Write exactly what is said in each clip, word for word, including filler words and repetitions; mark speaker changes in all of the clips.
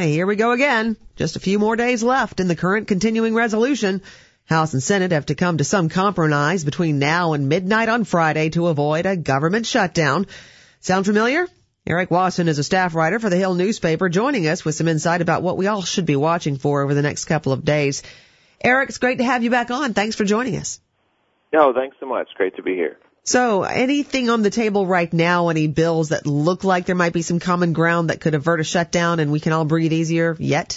Speaker 1: here we go again. Just a few more days left in the current continuing resolution. House and Senate have to come to some compromise between now and midnight on Friday to avoid a government shutdown. Sound familiar? Eric Wasson is a staff writer for the Hill newspaper, joining us with some insight about what we all should be watching for over the next couple of days. Eric, it's great to have you back on. Thanks for joining us.
Speaker 2: No, thanks so much. Great to be here.
Speaker 1: So, anything on the table right now, any bills that look like there might be some common ground that could avert a shutdown and we can all breathe easier yet?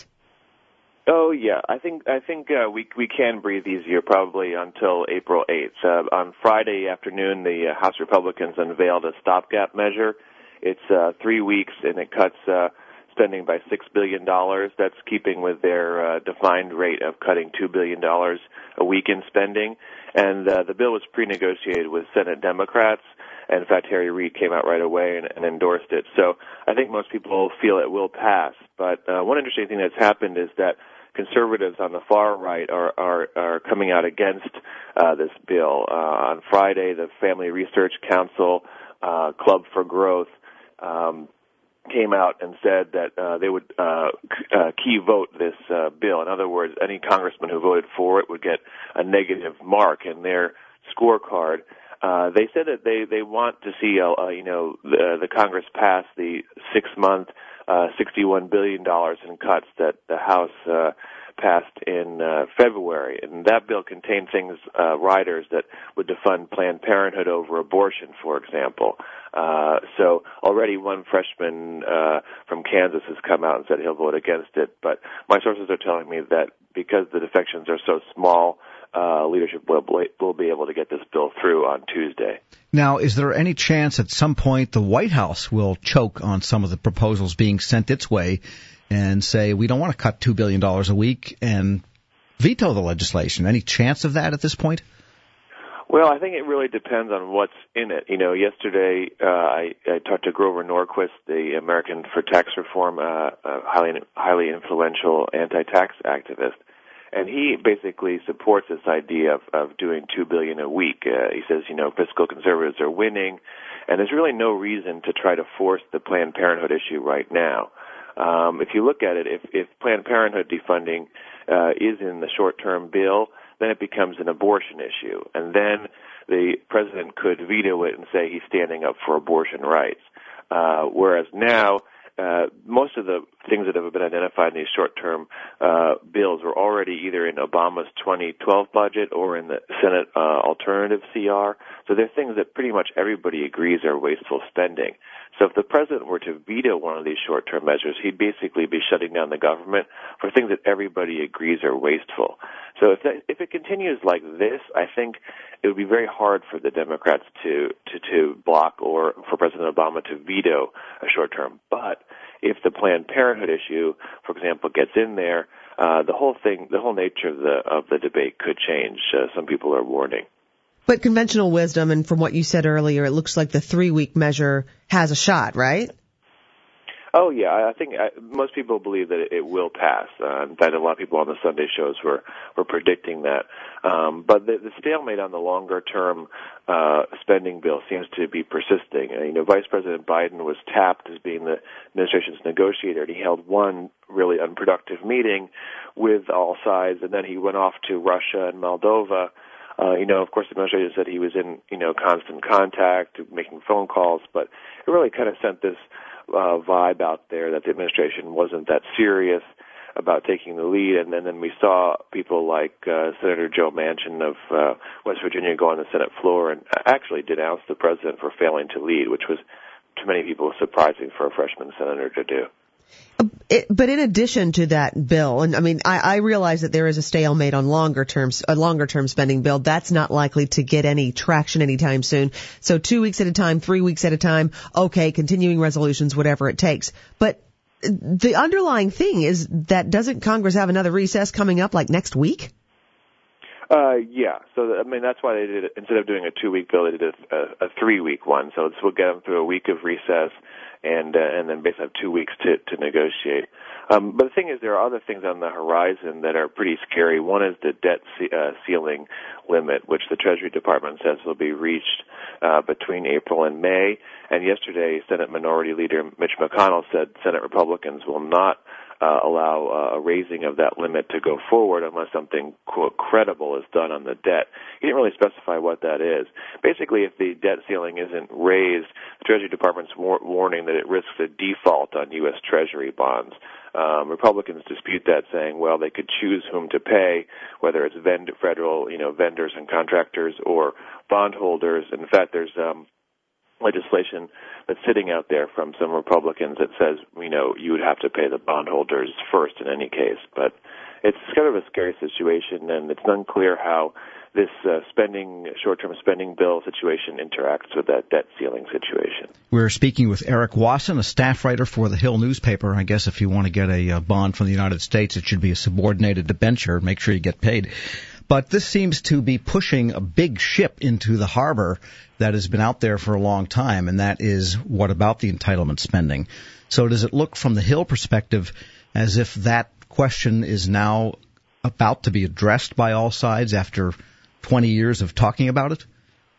Speaker 2: Oh, yeah. I think I think uh, we we can breathe easier probably until April eighth. Uh, on Friday afternoon, the uh, House Republicans unveiled a stopgap measure. It's uh, three weeks, and it cuts uh, spending by six billion dollars. That's keeping with their uh, defined rate of cutting two billion dollars a week in spending. And uh, the bill was pre-negotiated with Senate Democrats. And in fact, Harry Reid came out right away and, and endorsed it. So I think most people feel it will pass. But uh, one interesting thing that's happened is that conservatives on the far right are are, are coming out against uh, this bill. Uh, on Friday, the Family Research Council, uh, Club for Growth, um, came out and said that uh, they would uh, uh, key vote this uh, bill. In other words, any congressman who voted for it would get a negative mark in their scorecard. Uh, they said that they, they want to see, uh, uh, you know, the, the Congress pass the six-month, uh, sixty-one billion dollars in cuts that the House uh, passed in uh, February. And that bill contained things, uh, riders that would defund Planned Parenthood over abortion, for example. Uh, so already one freshman uh, from Kansas has come out and said he'll vote against it. But my sources are telling me that because the defections are so small, uh, leadership will, will be able to get this bill through on Tuesday.
Speaker 3: Now, is there any chance at some point the White House will choke on some of the proposals being sent its way and say, we don't want to cut two billion dollars a week and veto the legislation? Any chance of that at this point?
Speaker 2: Well, I think it really depends on what's in it. You know, yesterday uh, I, I talked to Grover Norquist, the American for Tax Reform, uh, uh, highly highly influential anti-tax activist, and he basically supports this idea of, of doing two billion dollars a week. Uh, he says, you know, fiscal conservatives are winning, and there's really no reason to try to force the Planned Parenthood issue right now. Um, if you look at it, if, if Planned Parenthood defunding uh, is in the short-term bill, then it becomes an abortion issue. And then the president could veto it and say he's standing up for abortion rights. Uh, whereas now, uh, most of the things that have been identified in these short-term uh, bills were already either in Obama's twenty twelve budget or in the Senate uh, alternative C R. So they're things that pretty much everybody agrees are wasteful spending. So if the president were to veto one of these short-term measures, he'd basically be shutting down the government for things that everybody agrees are wasteful. So if that, if it continues like this, I think it would be very hard for the Democrats to, to, to block or for President Obama to veto a short-term. But if the Planned Parenthood issue, for example, gets in there, uh, the whole thing, the whole nature of the of the debate could change. Uh, some people are warning.
Speaker 1: But conventional wisdom, and from what you said earlier, it looks like the three-week measure has a shot, right?
Speaker 2: Oh, yeah. I think I, most people believe that it, it will pass. Uh, in fact, a lot of people on the Sunday shows were, were predicting that. Um, but the, the stalemate on the longer-term uh, spending bill seems to be persisting. Uh, you know, Vice President Biden was tapped as being the administration's negotiator, and he held one really unproductive meeting with all sides, and then he went off to Russia and Moldova. Uh, you know, of course, the administration said he was in, you know, constant contact, making phone calls, but it really kind of sent this uh, vibe out there that the administration wasn't that serious about taking the lead. And then, then we saw people like uh, Senator Joe Manchin of uh, West Virginia go on the Senate floor and actually denounce the president for failing to lead, which was, to many people, surprising for a freshman senator to do.
Speaker 1: It, but in addition to that bill, and I mean, I, I realize that there is a stalemate on longer terms, a longer term spending bill. That's not likely to get any traction anytime soon. So two weeks at a time, three weeks at a time, okay, continuing resolutions, whatever it takes. But the underlying thing is that doesn't Congress have another recess coming up like next week?
Speaker 2: Uh, yeah. So, I mean, that's why they did it. Instead of doing a two-week bill, they did a, a, a three-week one. So this will get them through a week of recess and uh, and then basically have two weeks to, to negotiate. Um, but the thing is, there are other things on the horizon that are pretty scary. One is the debt ce- uh, ceiling limit, which the Treasury Department says will be reached uh, between April and May. And yesterday, Senate Minority Leader Mitch McConnell said Senate Republicans will not uh, allow uh, a raising of that limit to go forward unless something, quote, credible is done on the debt. He didn't really specify what that is. Basically, if the debt ceiling isn't raised, the Treasury Department's war- warning that it risks a default on U S. Treasury bonds. Um, Republicans dispute that, saying, well, they could choose whom to pay, whether it's vend- federal, you know, vendors and contractors or bondholders. And in fact, there's um, legislation that's sitting out there from some Republicans that says, you know, you would have to pay the bondholders first in any case. But it's kind of a scary situation, and it's unclear how this uh, spending, short-term spending bill situation interacts with that debt ceiling situation.
Speaker 3: We're speaking with Eric Wasson, a staff writer for the Hill newspaper. I guess if you want to get a, a bond from the United States, it should be a subordinated debenture. Make sure you get paid. But this seems to be pushing a big ship into the harbor that has been out there for a long time, and that is, what about the entitlement spending? So does it look from the Hill perspective as if that question is now about to be addressed by all sides after twenty years of talking about it?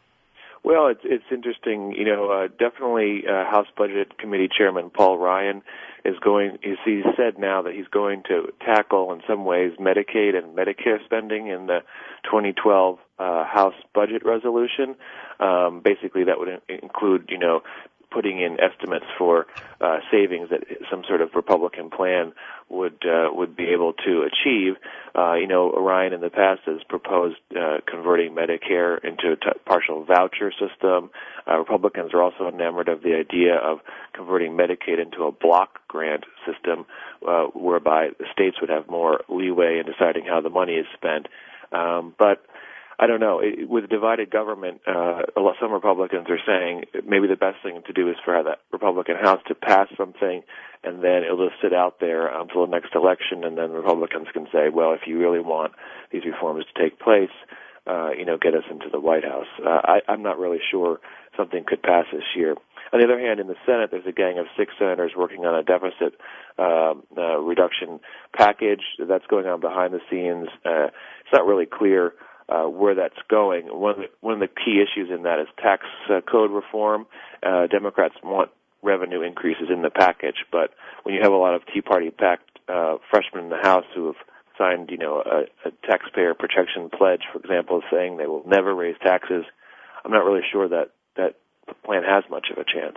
Speaker 2: Well, it's it's interesting. You know, uh, definitely uh, House Budget Committee Chairman Paul Ryan is going. He's, he's said now that he's going to tackle, in some ways, Medicaid and Medicare spending in the twenty twelve uh, House Budget Resolution. Um, basically, that would in- include, you know, putting in estimates for uh, savings that some sort of Republican plan would uh, would be able to achieve. Uh, you know, Ryan in the past has proposed uh, converting Medicare into a t- partial voucher system. Uh, Republicans are also enamored of the idea of converting Medicaid into a block grant system, uh, whereby the states would have more leeway in deciding how the money is spent. Um, but I don't know. It, with divided government, uh, a lot, some Republicans are saying maybe the best thing to do is for that Republican House to pass something, and then it'll just sit out there until the next election, and then Republicans can say, well, if you really want these reforms to take place, uh, you know, get us into the White House. Uh, I, I'm not really sure something could pass this year. On the other hand, in the Senate, there's a gang of six senators working on a deficit uh, uh, reduction package that's going on behind the scenes. Uh, it's not really clear Uh, where that's going. One of the, one of the key issues in that is tax uh, code reform. Uh, Democrats want revenue increases in the package, but when you have a lot of Tea Party-backed uh, freshmen in the House who have signed, you know, a, a taxpayer protection pledge, for example, saying they will never raise taxes, I'm not really sure that that plan has much of a chance.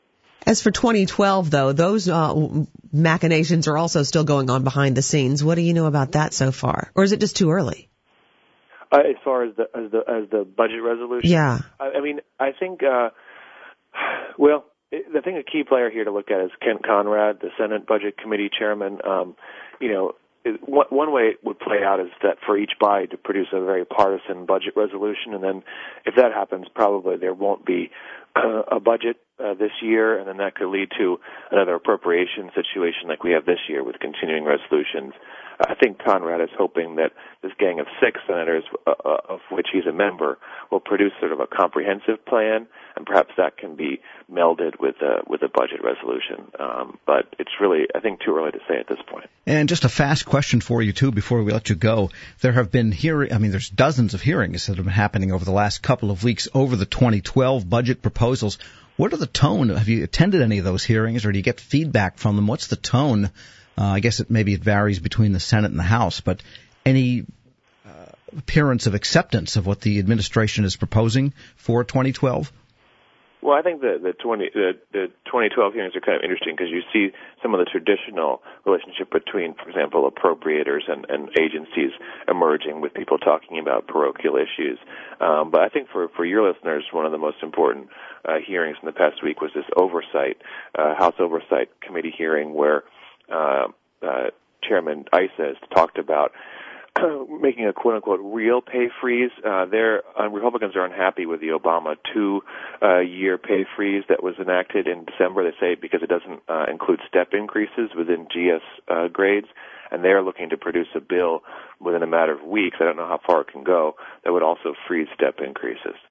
Speaker 1: As for twenty twelve, though, those uh, machinations are also still going on behind the scenes. What do you know about that so far? Or is it just too early?
Speaker 2: Uh, as far as the as the as the budget resolution,
Speaker 1: yeah.
Speaker 2: I, I mean, I think, uh, well, it, I think a key player here to look at is Kent Conrad, the Senate Budget Committee Chairman. Um, you know, it, one, one way it would play out is that for each body to produce a very partisan budget resolution, and then if that happens, probably there won't be uh, a budget uh, this year, and then that could lead to another appropriation situation like we have this year with continuing resolutions. I think Conrad is hoping that this gang of six senators, uh, of which he's a member, will produce sort of a comprehensive plan, and perhaps that can be melded with a, with a budget resolution. Um, but it's really, I think, too early to say at this point.
Speaker 3: And just a fast question for you, too, before we let you go. There have been hearing, I mean, there's dozens of hearings that have been happening over the last couple of weeks over the twenty twelve budget proposals. What are the tone? Have you attended any of those hearings, or do you get feedback from them? What's the tone? Uh, I guess it maybe it varies between the Senate and the House, but any uh, appearance of acceptance of what the administration is proposing for twenty twelve?
Speaker 2: Well, I think the the twenty the, the twenty twelve hearings are kind of interesting because you see some of the traditional relationship between, for example, appropriators and, and agencies emerging, with people talking about parochial issues. Um, but I think for for your listeners, one of the most important uh, hearings in the past week was this oversight uh, House Oversight Committee hearing where Uh, uh, Chairman Issa has talked about making a quote-unquote real pay freeze. Uh, there, uh, Republicans are unhappy with the Obama two-year uh, pay freeze that was enacted in December. They say because it doesn't uh, include step increases within G S uh, grades, and they're looking to produce a bill within a matter of weeks. I don't know how far it can go that would also freeze step increases.